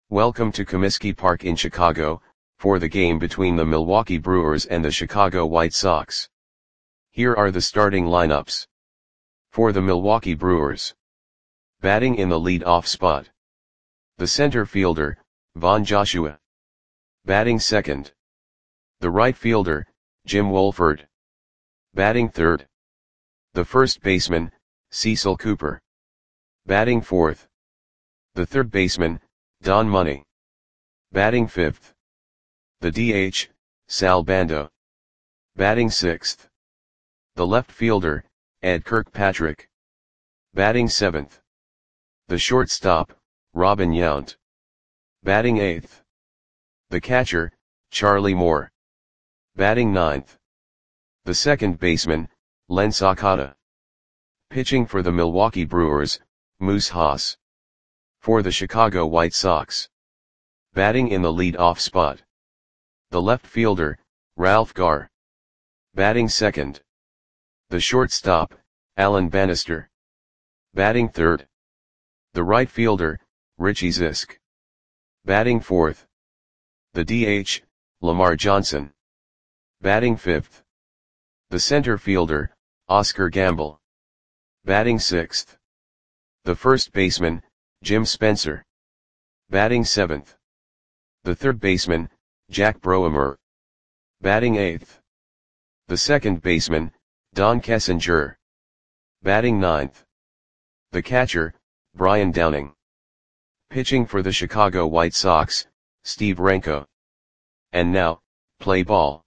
Welcome to Comiskey Park in Chicago, for the game between the Milwaukee Brewers and the Chicago White Sox. Here are the starting lineups. For the Milwaukee Brewers. Batting in the lead-off spot. The center fielder, Von Joshua. Batting second. The right fielder, Jim Wohlford. Batting third. The first baseman, Cecil Cooper. Batting fourth. The third baseman, Don Money. Batting fifth. The DH, Sal Bando. Batting sixth. The left fielder, Ed Kirkpatrick. Batting seventh. The shortstop, Robin Yount. Batting eighth. The catcher, Charlie Moore. Batting ninth. The second baseman, Len Sakata. Pitching for the Milwaukee Brewers, Moose Haas. For the Chicago White Sox. Batting in the lead-off spot. The left fielder, Ralph Garr. Batting second. The shortstop, Alan Bannister. Batting third. The right fielder, Richie Zisk. Batting fourth. The DH, Lamar Johnson. Batting fifth. The center fielder, Oscar Gamble. Batting sixth. The first baseman, Jim Spencer. Batting seventh. The third baseman, Jack Broemer. Batting eighth. The second baseman, Don Kessinger. Batting ninth. The catcher, Brian Downing. Pitching for the Chicago White Sox, Steve Renko. And now, play ball.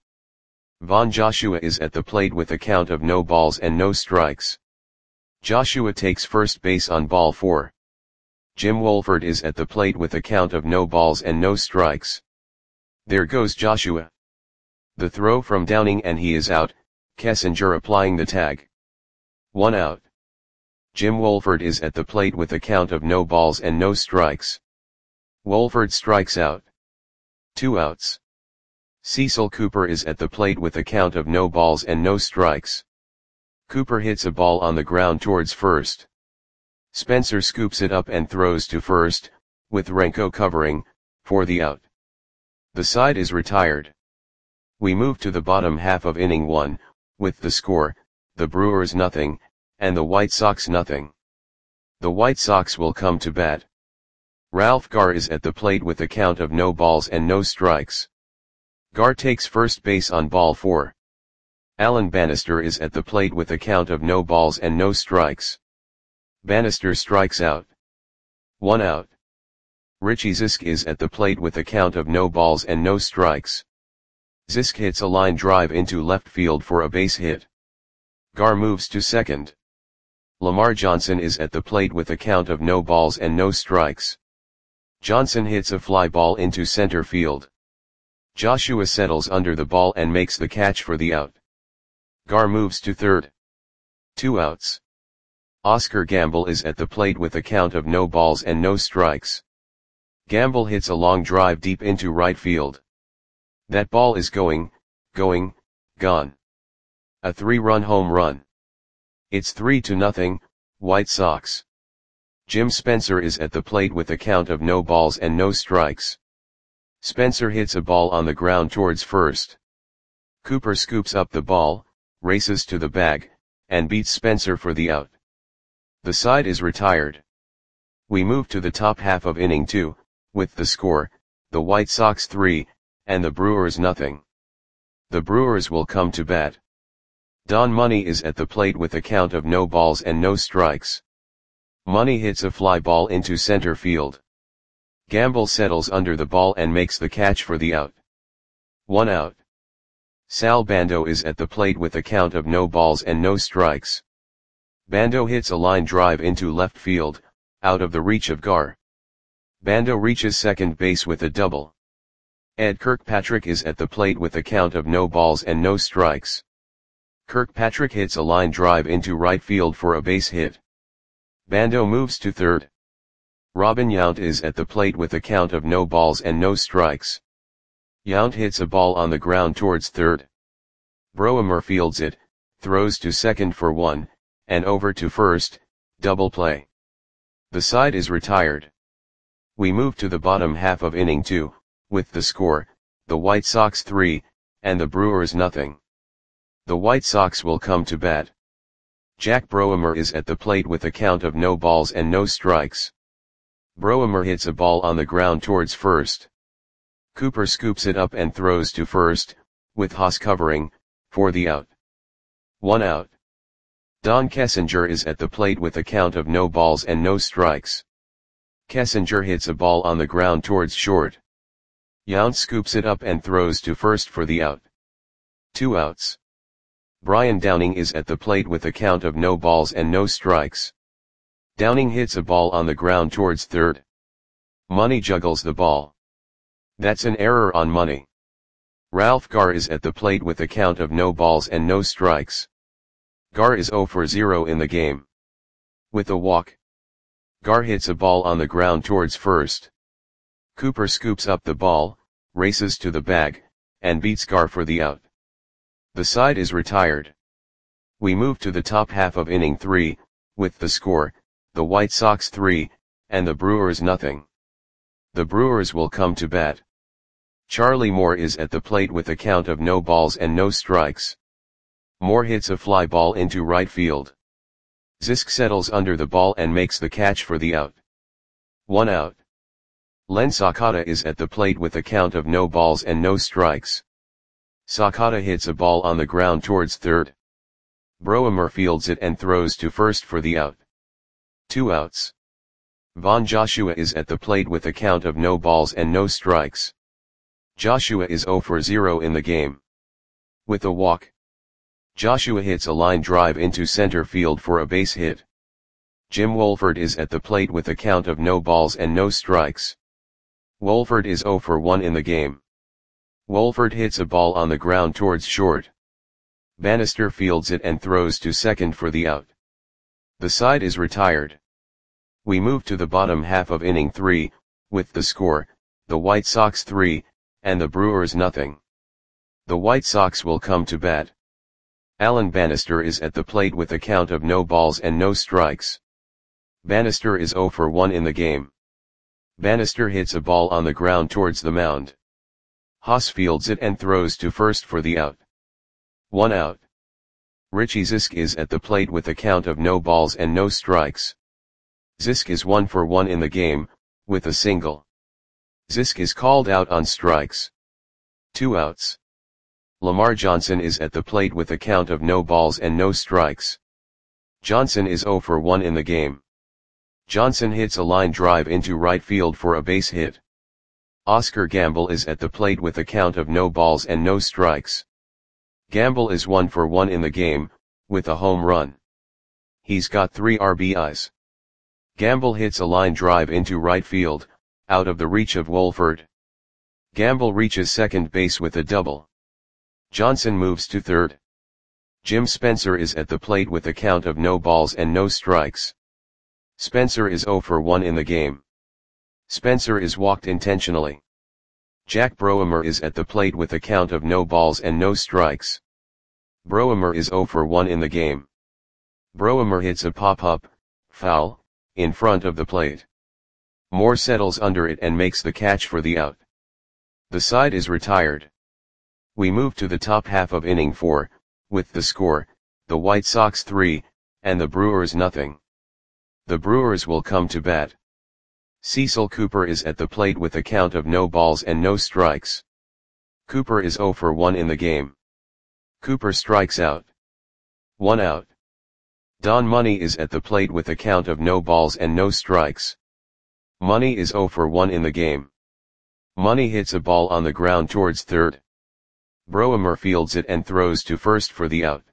Von Joshua is at the plate with a count of no balls and no strikes. Joshua takes first base on ball 4. Jim Wohlford is at the plate with a count of no balls and no strikes. There goes Joshua. The throw from Downing and he is out, Kessinger applying the tag. 1 out. Jim Wohlford is at the plate with a count of no balls and no strikes. Wohlford strikes out. 2 outs. Cecil Cooper is at the plate with a count of no balls and no strikes. Cooper hits a ball on the ground towards first. Spencer scoops it up and throws to first, with Renko covering, for the out. The side is retired. We move to the bottom half of inning 1, with the score, the Brewers nothing, and the White Sox nothing. The White Sox will come to bat. Ralph Garr is at the plate with a count of no balls and no strikes. Garr takes first base on ball 4. Alan Bannister is at the plate with a count of no balls and no strikes. Bannister strikes out. 1 out. Richie Zisk is at the plate with a count of no balls and no strikes. Zisk hits a line drive into left field for a base hit. Garr moves to second. Lamar Johnson is at the plate with a count of no balls and no strikes. Johnson hits a fly ball into center field. Joshua settles under the ball and makes the catch for the out. Garr moves to third. 2 outs. Oscar Gamble is at the plate with a count of no balls and no strikes. Gamble hits a long drive deep into right field. That ball is gone. A 3-run home run. It's 3-0, White Sox. Jim Spencer is at the plate with a count of no balls and no strikes. Spencer hits a ball on the ground towards first. Cooper scoops up the ball, races to the bag, and beats Spencer for the out. The side is retired. We move to the top half of inning 2, with the score, the White Sox 3, and the Brewers nothing. The Brewers will come to bat. Don Money is at the plate with a count of no balls and no strikes. Money hits a fly ball into center field. Gamble settles under the ball and makes the catch for the out. 1 out. Sal Bando is at the plate with a count of no balls and no strikes. Bando hits a line drive into left field, out of the reach of Garr. Bando reaches second base with a double. Ed Kirkpatrick is at the plate with a count of no balls and no strikes. Kirkpatrick hits a line drive into right field for a base hit. Bando moves to third. Robin Yount is at the plate with a count of no balls and no strikes. Yount hits a ball on the ground towards third. Broemer fields it, throws to second for 1, and over to first, double play. The side is retired. We move to the bottom half of inning 2, with the score, the White Sox 3, and the Brewers nothing. The White Sox will come to bat. Jack Broemer is at the plate with a count of no balls and no strikes. Broemer hits a ball on the ground towards first. Cooper scoops it up and throws to first, with Haas covering, for the out. 1 out. Don Kessinger is at the plate with a count of no balls and no strikes. Kessinger hits a ball on the ground towards short. Yount scoops it up and throws to first for the out. 2 outs. Brian Downing is at the plate with a count of no balls and no strikes. Downing hits a ball on the ground towards third. Money juggles the ball. That's an error on Money. Ralph Garr is at the plate with a count of no balls and no strikes. Garr is 0 for 0 in the game. With a walk. Garr hits a ball on the ground towards first. Cooper scoops up the ball, races to the bag, and beats Garr for the out. The side is retired. We move to the top half of inning 3, with the score, the White Sox 3, and the Brewers nothing. The Brewers will come to bat. Charlie Moore is at the plate with a count of no balls and no strikes. Moore hits a fly ball into right field. Zisk settles under the ball and makes the catch for the out. 1 out. Len Sakata is at the plate with a count of no balls and no strikes. Sakata hits a ball on the ground towards third. Broemer fields it and throws to first for the out. 2 outs. Von Joshua is at the plate with a count of no balls and no strikes. Joshua is 0 for 0 in the game. With a walk. Joshua hits a line drive into center field for a base hit. Jim Wolford is at the plate with a count of no balls and no strikes. Wolford is 0 for 1 in the game. Wolford hits a ball on the ground towards short. Bannister fields it and throws to second for the out. The side is retired. We move to the bottom half of inning 3, with the score, the White Sox 3, and the Brewers nothing. The White Sox will come to bat. Alan Bannister is at the plate with a count of no balls and no strikes. Bannister is 0 for 1 in the game. Bannister hits a ball on the ground towards the mound. Haas fields it and throws to first for the out. 1 out. Richie Zisk is at the plate with a count of no balls and no strikes. Zisk is 1 for 1 in the game, with a single. Zisk is called out on strikes. 2 outs. Lamar Johnson is at the plate with a count of no balls and no strikes. Johnson is 0 for 1 in the game. Johnson hits a line drive into right field for a base hit. Oscar Gamble is at the plate with a count of no balls and no strikes. Gamble is 1 for 1 in the game, with a home run. He's got 3 RBIs. Gamble hits a line drive into right field, out of the reach of Wolford. Gamble reaches second base with a double. Johnson moves to third. Jim Spencer is at the plate with a count of no balls and no strikes. Spencer is 0 for 1 in the game. Spencer is walked intentionally. Jack Broemer is at the plate with a count of no balls and no strikes. Broemer is 0 for 1 in the game. Broemer hits a pop-up, foul, in front of the plate. Moore settles under it and makes the catch for the out. The side is retired. We move to the top half of inning 4, with the score, the White Sox 3, and the Brewers nothing. The Brewers will come to bat. Cecil Cooper is at the plate with a count of no balls and no strikes. Cooper is 0 for 1 in the game. Cooper strikes out. 1 out. Don Money is at the plate with a count of no balls and no strikes. Money is 0 for 1 in the game. Money hits a ball on the ground towards third. Broemer fields it and throws to first for the out.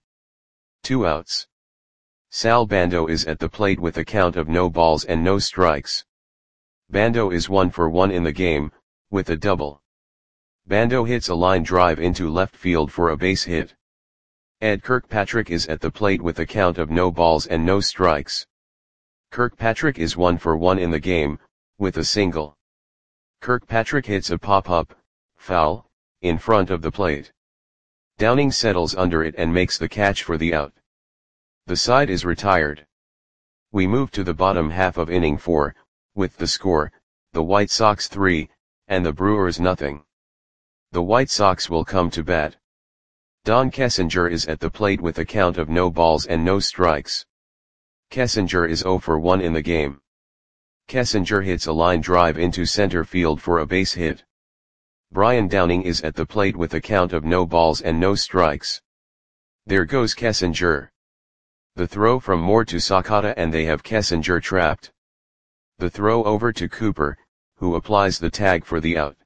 2 outs. Sal Bando is at the plate with a count of no balls and no strikes. Bando is 1 for 1 in the game, with a double. Bando hits a line drive into left field for a base hit. Ed Kirkpatrick is at the plate with a count of no balls and no strikes. Kirkpatrick is 1 for 1 in the game, with a single. Kirkpatrick hits a pop-up, foul, in front of the plate. Downing settles under it and makes the catch for the out. The side is retired. We move to the bottom half of inning 4, with the score, the White Sox 3, and the Brewers nothing. The White Sox will come to bat. Don Kessinger is at the plate with a count of no balls and no strikes. Kessinger is 0 for 1 in the game. Kessinger hits a line drive into center field for a base hit. Brian Downing is at the plate with a count of no balls and no strikes. There goes Kessinger. The throw from Moore to Sakata and they have Kessinger trapped. The throw over to Cooper, who applies the tag for the out.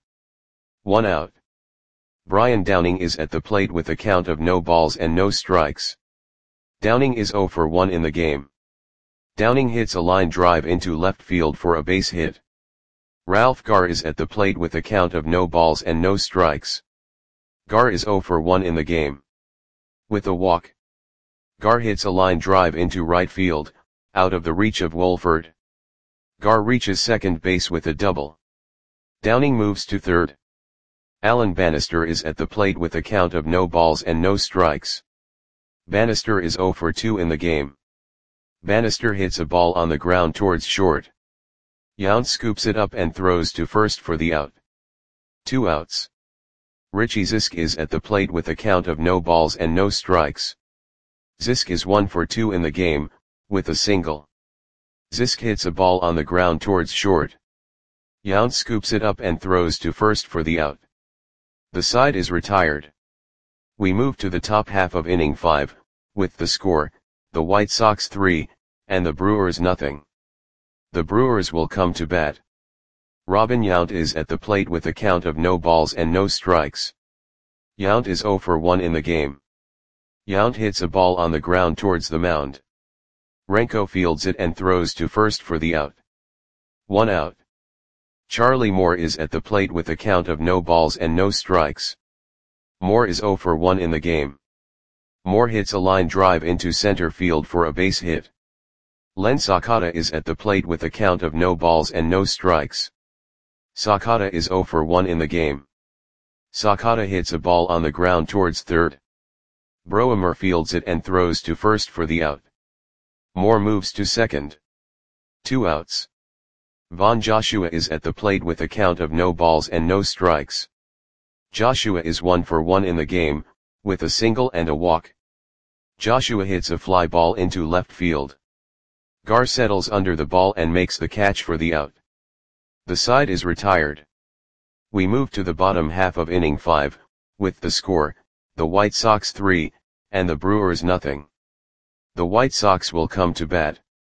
1 out. Brian Downing is at the plate with a count of no balls and no strikes. Downing is 0 for 1 in the game. Downing hits a line drive into left field for a base hit. Ralph Garr is at the plate with a count of no balls and no strikes. Garr is 0 for 1 in the game. With a walk. Garr hits a line drive into right field, out of the reach of Wolford. Garr reaches second base with a double. Downing moves to third. Alan Bannister is at the plate with a count of no balls and no strikes. Bannister is 0 for 2 in the game. Bannister hits a ball on the ground towards short. Yount scoops it up and throws to first for the out. 2 outs. Richie Zisk is at the plate with a count of no balls and no strikes. Zisk is 1 for 2 in the game, with a single. Zisk hits a ball on the ground towards short. Yount scoops it up and throws to first for the out. The side is retired. We move to the top half of inning 5, with the score, the White Sox 3, and the Brewers nothing. The Brewers will come to bat. Robin Yount is at the plate with a count of no balls and no strikes. Yount is 0 for 1 in the game. Yount hits a ball on the ground towards the mound. Renko fields it and throws to first for the out. 1 out. Charlie Moore is at the plate with a count of no balls and no strikes. Moore is 0 for 1 in the game. Moore hits a line drive into center field for a base hit. Len Sakata is at the plate with a count of no balls and no strikes. Sakata is 0 for 1 in the game. Sakata hits a ball on the ground towards third. Broemer fields it and throws to first for the out. Moore moves to second. 2 outs. Von Joshua is at the plate with a count of no balls and no strikes. Joshua is 1 for 1 in the game, with a single and a walk. Joshua hits a fly ball into left field. Garr settles under the ball and makes the catch for the out. The side is retired. We move to the bottom half of inning 5, with the score, the White Sox 3, and the Brewers nothing. The White Sox will come to bat.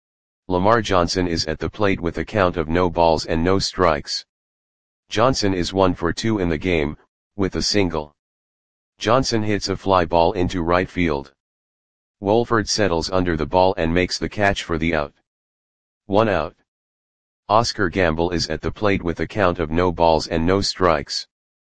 Lamar Johnson is at the plate with a count of no balls and no strikes. Johnson is 1 for 2 in the game, with a single. Johnson hits a fly ball into right field. Wolford settles under the ball and makes the catch for the out. 1 out. Oscar Gamble is at the plate with a count of no balls and no strikes.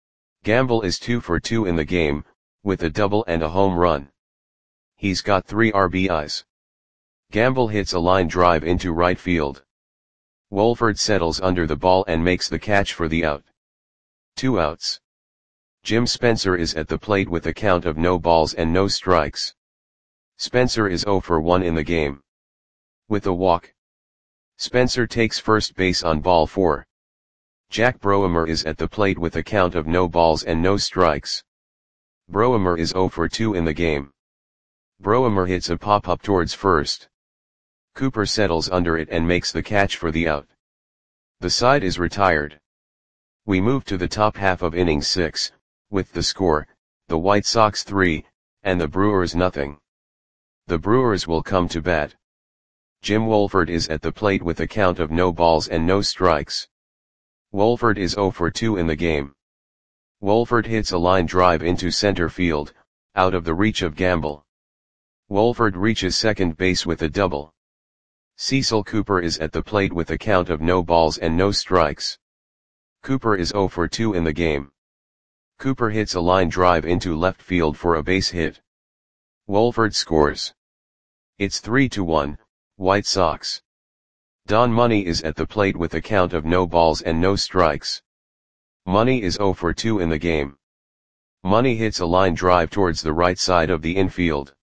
Gamble is 2 for 2 in the game, with a double and a home run. He's got 3 RBIs. Gamble hits a line drive into right field. Wolford settles under the ball and makes the catch for the out. 2 outs. Jim Spencer is at the plate with a count of no balls and no strikes. Spencer is 0 for 1 in the game. With a walk. Spencer takes first base on ball 4. Jack Broemer is at the plate with a count of no balls and no strikes. Broemer is 0 for 2 in the game. Broemer hits a pop-up towards first. Cooper settles under it and makes the catch for the out. The side is retired. We move to the top half of inning 6, with the score, the White Sox 3, and the Brewers nothing. The Brewers will come to bat. Jim Wolford is at the plate with a count of no balls and no strikes. Wolford is 0 for 2 in the game. Wolford hits a line drive into center field, out of the reach of Gamble. Wolford reaches second base with a double. Cecil Cooper is at the plate with a count of no balls and no strikes. Cooper is 0 for 2 in the game. Cooper hits a line drive into left field for a base hit. Wolford scores. It's 3-1, White Sox. Don Money is at the plate with a count of no balls and no strikes. Money is 0 for 2 in the game. Money hits a line drive towards the right side of the infield.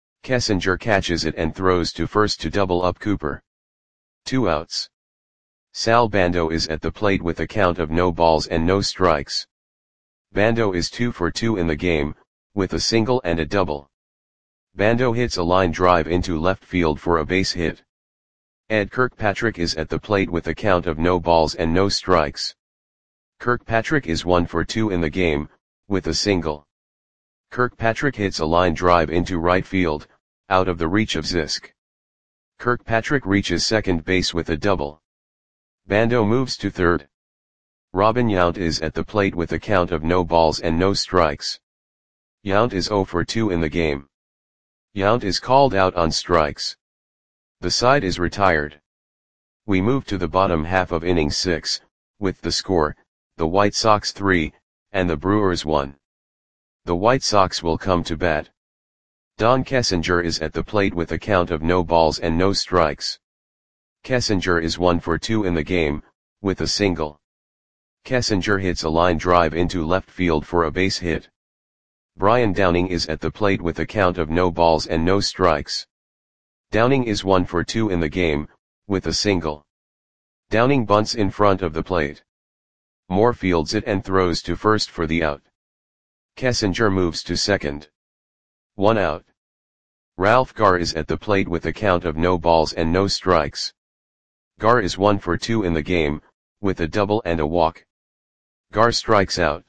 Kessinger catches it and throws to first to double up Cooper. 2 outs. Sal Bando is at the plate with a count of no balls and no strikes. Bando is 2 for 2 in the game, with a single and a double. Bando hits a line drive into left field for a base hit. Ed Kirkpatrick is at the plate with a count of no balls and no strikes. Kirkpatrick is 1 for 2 in the game, with a single. Kirkpatrick hits a line drive into right field, out of the reach of Zisk. Kirkpatrick reaches second base with a double. Bando moves to third. Robin Yount is at the plate with a count of no balls and no strikes. Yount is 0 for 2 in the game. Yount is called out on strikes. The side is retired. We move to the bottom half of inning 6, with the score, the White Sox 3, and the Brewers 1. The White Sox will come to bat. Don Kessinger is at the plate with a count of no balls and no strikes. Kessinger is 1 for 2 in the game, with a single. Kessinger hits a line drive into left field for a base hit. Brian Downing is at the plate with a count of no balls and no strikes. Downing is 1 for 2 in the game, with a single. Downing bunts in front of the plate. Moore fields it and throws to first for the out. Kessinger moves to second. 1 out. Ralph Garr is at the plate with a count of no balls and no strikes. Garr is 1 for 2 in the game, with a double and a walk. Garr strikes out.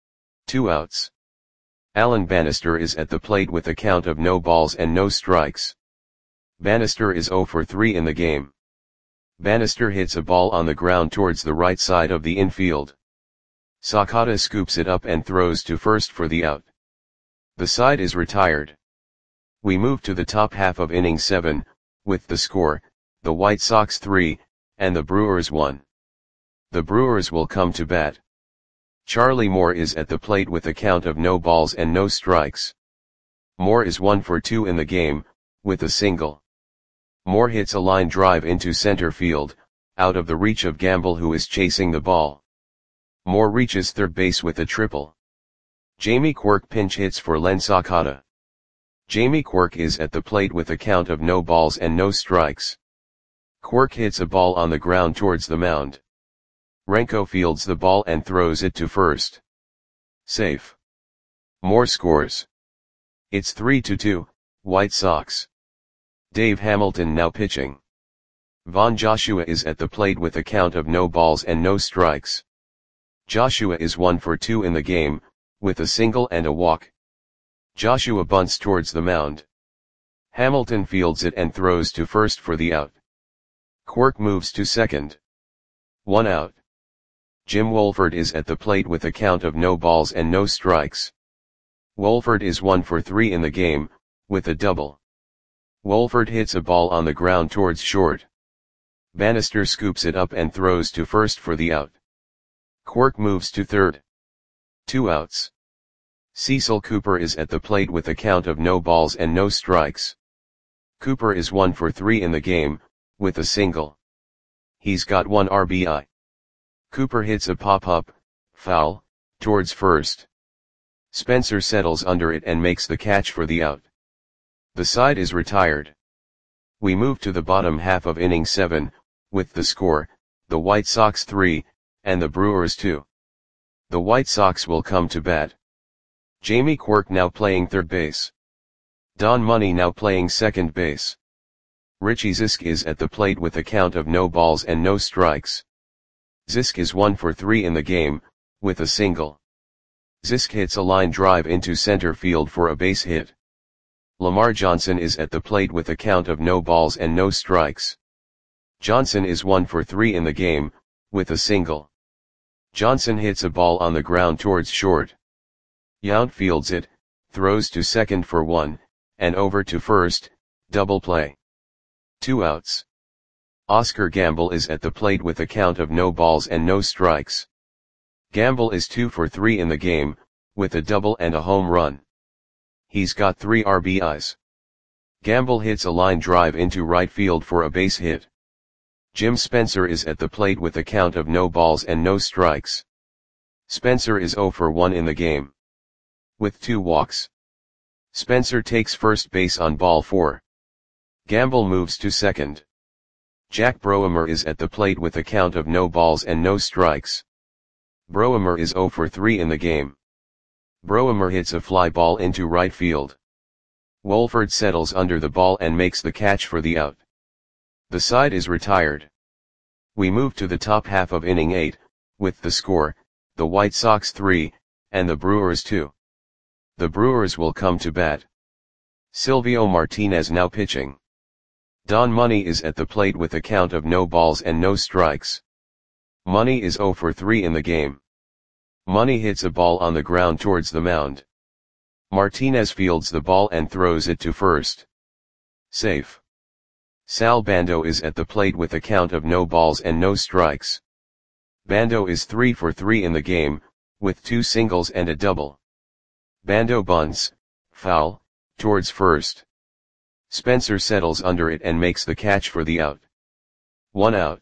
2 outs. Alan Bannister is at the plate with a count of no balls and no strikes. Bannister is 0 for 3 in the game. Bannister hits a ball on the ground towards the right side of the infield. Sakata scoops it up and throws to first for the out. The side is retired. We move to the top half of inning 7, with the score, the White Sox 3, and the Brewers 1. The Brewers will come to bat. Charlie Moore is at the plate with a count of no balls and no strikes. Moore is 1 for 2 in the game, with a single. Moore hits a line drive into center field, out of the reach of Gamble who is chasing the ball. Moore reaches third base with a triple. Jamie Quirk pinch hits for Len Sakata. Jamie Quirk is at the plate with a count of no balls and no strikes. Quirk hits a ball on the ground towards the mound. Renko fields the ball and throws it to first. Safe. Moore scores. It's 3-2, White Sox. Dave Hamilton now pitching. Von Joshua is at the plate with a count of no balls and no strikes. Joshua is 1 for 2 in the game, with a single and a walk. Joshua bunts towards the mound. Hamilton fields it and throws to first for the out. Quirk moves to second. 1 out. Jim Wolford is at the plate with a count of no balls and no strikes. Wolford is 1 for 3 in the game, with a double. Wolford hits a ball on the ground towards short. Bannister scoops it up and throws to first for the out. Quirk moves to third. 2 outs. Cecil Cooper is at the plate with a count of no balls and no strikes. Cooper is 1 for 3 in the game, with a single. He's got 1 RBI. Cooper hits a pop-up, foul, towards first. Spencer settles under it and makes the catch for the out. The side is retired. We move to the bottom half of inning 7, with the score, the White Sox 3, and the Brewers 2. The White Sox will come to bat. Jamie Quirk now playing third base. Don Money now playing second base. Richie Zisk is at the plate with a count of no balls and no strikes. Zisk is 1 for 3 in the game, with a single. Zisk hits a line drive into center field for a base hit. Lamar Johnson is at the plate with a count of no balls and no strikes. Johnson is 1 for 3 in the game, with a single. Johnson hits a ball on the ground towards short. Yount fields it, throws to second for 1, and over to first, double play. 2 outs. Oscar Gamble is at the plate with a count of no balls and no strikes. Gamble is 2 for 3 in the game, with a double and a home run. He's got 3 RBIs. Gamble hits a line drive into right field for a base hit. Jim Spencer is at the plate with a count of no balls and no strikes. Spencer is 0 for 1 in the game, with 2 walks. Spencer takes first base on ball 4. Gamble moves to second. Jack Broemer is at the plate with a count of no balls and no strikes. Broemer is 0 for 3 in the game. Broemer hits a fly ball into right field. Wolford settles under the ball and makes the catch for the out. The side is retired. We move to the top half of inning 8, with the score, the White Sox 3, and the Brewers 2. The Brewers will come to bat. Silvio Martinez now pitching. Don Money is at the plate with a count of no balls and no strikes. Money is 0 for 3 in the game. Money hits a ball on the ground towards the mound. Martinez fields the ball and throws it to first. Safe. Sal Bando is at the plate with a count of no balls and no strikes. Bando is 3 for 3 in the game, with 2 singles and a double. Bando bunts, foul, towards first. Spencer settles under it and makes the catch for the out. 1 out.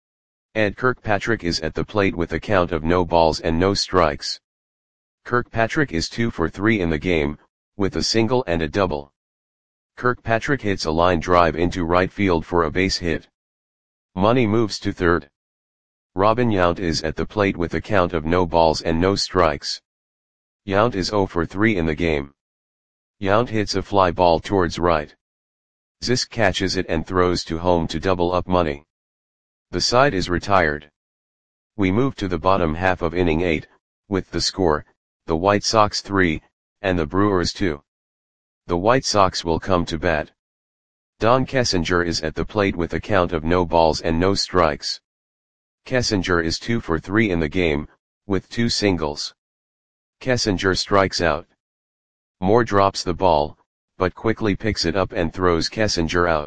Ed Kirkpatrick is at the plate with a count of no balls and no strikes. Kirkpatrick is 2 for 3 in the game, with a single and a double. Kirkpatrick hits a line drive into right field for a base hit. Money moves to third. Robin Yount is at the plate with a count of no balls and no strikes. Yount is 0 for 3 in the game. Yount hits a fly ball towards right. Zisk catches it and throws to home to double up Money. The side is retired. We move to the bottom half of inning 8, with the score, the White Sox 3, and the Brewers 2. The White Sox will come to bat. Don Kessinger is at the plate with a count of no balls and no strikes. Kessinger is 2 for 3 in the game, with 2 singles. Kessinger strikes out. Moore drops the ball, but quickly picks it up and throws Kessinger out.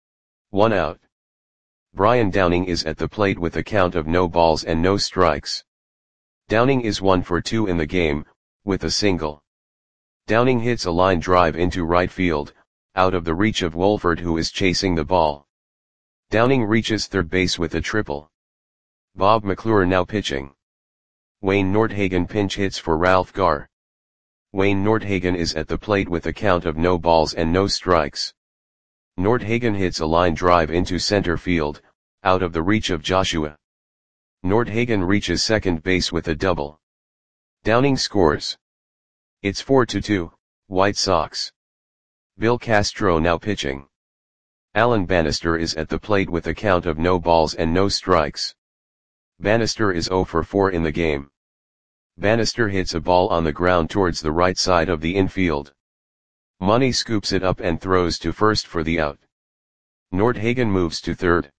1 out. Brian Downing is at the plate with a count of no balls and no strikes. Downing is 1 for 2 in the game, with a single. Downing hits a line drive into right field, out of the reach of Wolford, who is chasing the ball. Downing reaches third base with a triple. Bob McClure now pitching. Wayne Nordhagen pinch hits for Ralph Garr. Wayne Nordhagen is at the plate with a count of no balls and no strikes. Nordhagen hits a line drive into center field, out of the reach of Joshua. Nordhagen reaches second base with a double. Downing scores. It's 4-2, White Sox. Bill Castro now pitching. Alan Bannister is at the plate with a count of no balls and no strikes. Bannister is 0 for 4 in the game. Bannister hits a ball on the ground towards the right side of the infield. Money scoops it up and throws to first for the out. Nordhagen moves to third.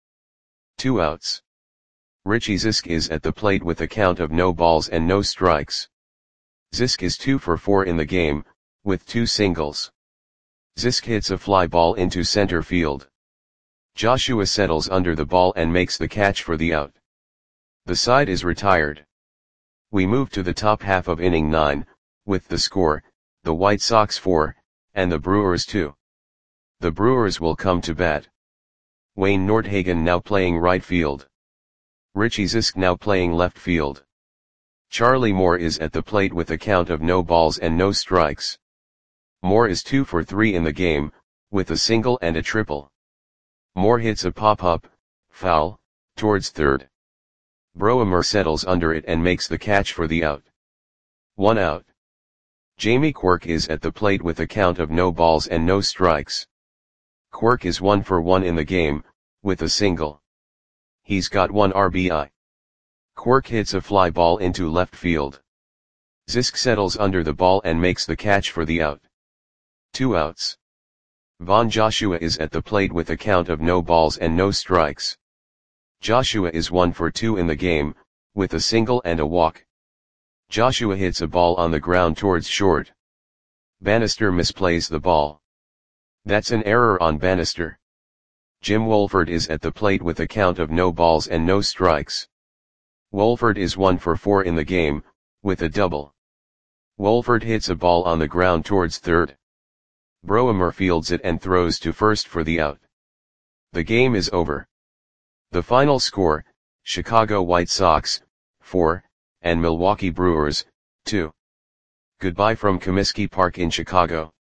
2 outs. Richie Zisk is at the plate with a count of no balls and no strikes. Zisk is 2 for 4 in the game, with 2 singles. Zisk hits a fly ball into center field. Joshua settles under the ball and makes the catch for the out. The side is retired. We move to the top half of inning 9, with the score, the White Sox 4, and the Brewers 2. The Brewers will come to bat. Wayne Nordhagen now playing right field. Richie Zisk now playing left field. Charlie Moore is at the plate with a count of no balls and no strikes. Moore is 2 for 3 in the game, with a single and a triple. Moore hits a pop-up, foul, towards third. Broemer settles under it and makes the catch for the out. 1 out. Jamie Quirk is at the plate with a count of no balls and no strikes. Quirk is 1 for 1 in the game, with a single. He's got 1 RBI. Quirk hits a fly ball into left field. Zisk settles under the ball and makes the catch for the out. 2 outs. Von Joshua is at the plate with a count of no balls and no strikes. Joshua is 1 for 2 in the game, with a single and a walk. Joshua hits a ball on the ground towards short. Bannister misplays the ball. That's an error on Bannister. Jim Wolford is at the plate with a count of no balls and no strikes. Wolford is 1 for 4 in the game, with a double. Wolford hits a ball on the ground towards third. Broemer fields it and throws to first for the out. The game is over. The final score, Chicago White Sox, 4, and Milwaukee Brewers, 2. Goodbye from Comiskey Park in Chicago.